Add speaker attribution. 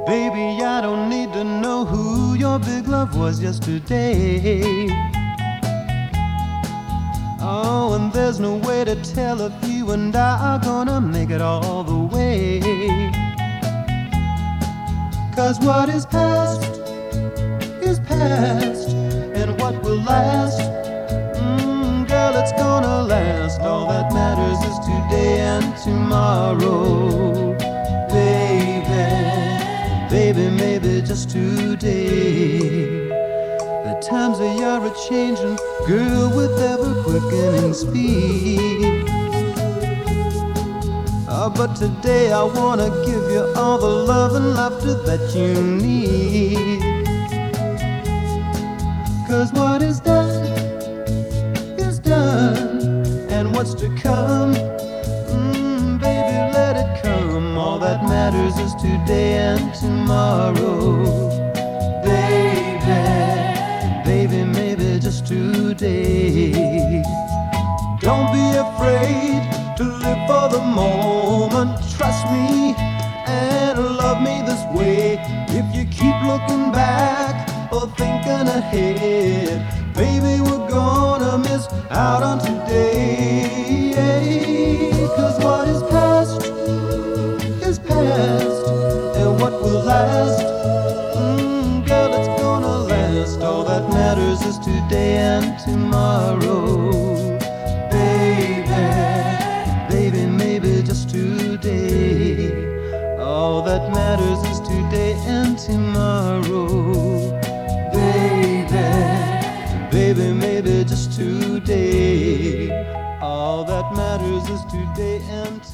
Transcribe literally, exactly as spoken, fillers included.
Speaker 1: Baby, I don't need to know who your big love was yesterday. Oh, and there's no way to tell if you and I are gonna make it all the way. 'Cause what is past is past, and what will last, mm, girl, it's gonna last. All that matters is today and tomorrow. Baby, baby, maybe just today. The times they are a-changing, girl, with ever-quickening speed. Uh, but today I wanna give you all the love and laughter that you need. 'Cause what is done is done, and what's to come, mm, baby, let it come. All that matters is today and tomorrow. Baby, baby, maybe just today. Don't be afraid to live for the moment. Trust me and love me this way. If you keep looking back or thinking ahead, baby, we're gonna miss out on today. 'Cause what is past is past, and what will last, mm, girl, it's gonna last. All that matters is today and tomorrow. Baby, baby, maybe just today. All that matters is today and tomorrow. Baby, baby, maybe just today. All that matters is today and tomorrow.